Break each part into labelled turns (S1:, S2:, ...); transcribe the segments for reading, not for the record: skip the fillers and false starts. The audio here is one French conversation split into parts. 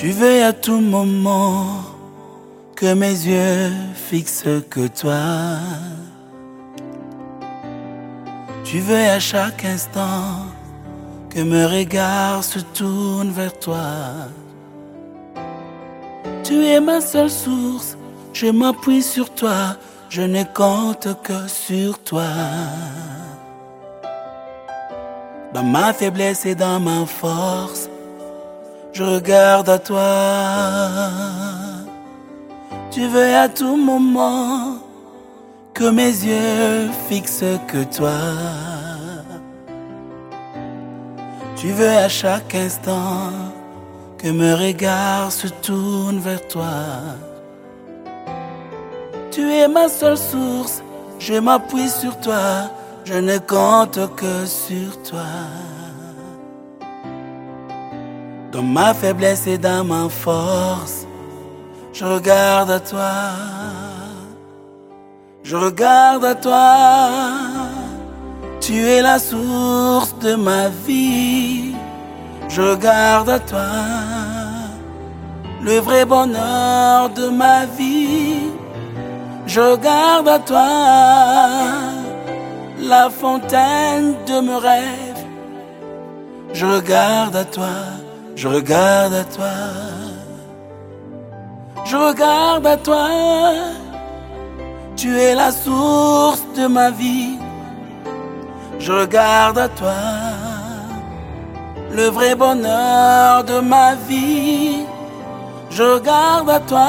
S1: Tu veux à tout moment que mes yeux fixent que toi. Tu veux à chaque instant que mes regards se tournent vers toi. Tu es ma seule source, je m'appuie sur toi, je ne compte que sur toi. Dans ma faiblesse et dans ma force, je regarde à toi. Tu veux à tout moment que mes yeux fixent que toi. Tu veux à chaque instant que mes regards se tournent vers toi. Tu es ma seule source, je m'appuie sur toi, je ne compte que sur toi. Dans ma faiblesse et dans ma force, je regarde à toi. Je regarde à toi. Tu es la source de ma vie. Je regarde à toi. Le vrai bonheur de ma vie. Je regarde à toi. La fontaine de mes rêves. Je regarde à toi. Je regarde à toi. Je regarde à toi. Tu es la source de ma vie. Je regarde à toi. Le vrai bonheur de ma vie. Je regarde à toi.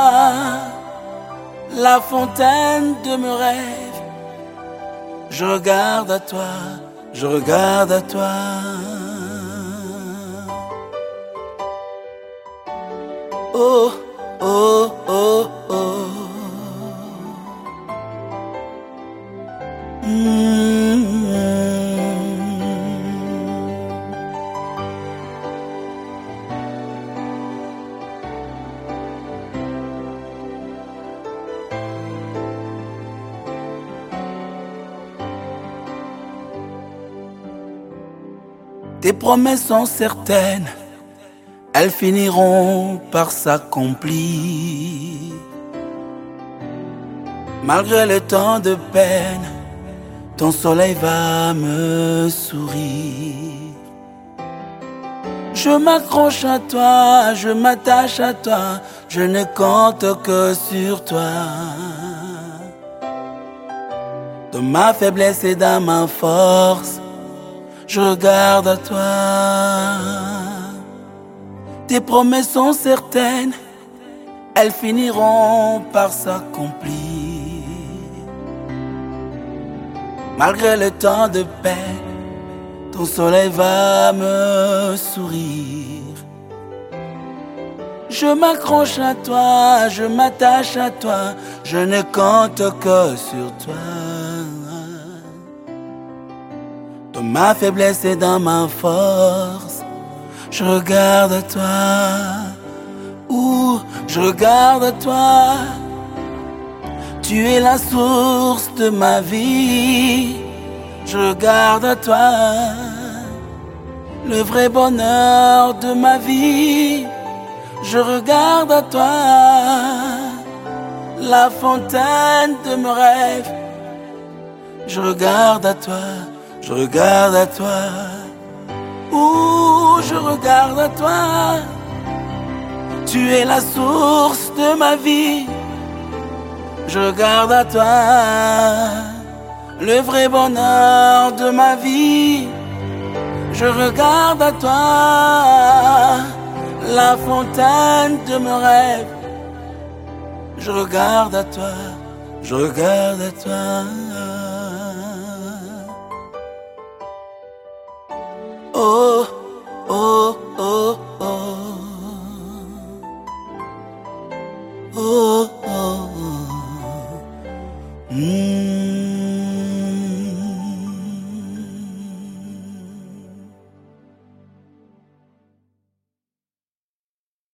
S1: La fontaine de mes rêves. Je regarde à toi. Je regarde à toi. Oh, oh, oh, oh. Tes promesses sont certaines, elles finiront par s'accomplir. Malgré le temps de peine, ton soleil va me sourire. Je m'accroche à toi, je m'attache à toi, je ne compte que sur toi. Dans ma faiblesse et dans ma force, je regarde à toi. Tes promesses sont certaines, elles finiront par s'accomplir. Malgré le temps de peine, ton soleil va me sourire. Je m'accroche à toi, je m'attache à toi, je ne compte que sur toi. Dans ma faiblesse et dans ma force, je regarde à toi. Je regarde à toi. Tu es la source de ma vie. Je regarde à toi. Le vrai bonheur de ma vie. Je regarde à toi. La fontaine de mes rêves. Je regarde à toi. Je regarde à toi. Je regarde à toi. Tu es la source de ma vie. Je regarde à toi. Le vrai bonheur de ma vie. Je regarde à toi. La fontaine de mes rêves. Je regarde à toi. Je regarde à toi. Oh, oh, oh, oh. Oh.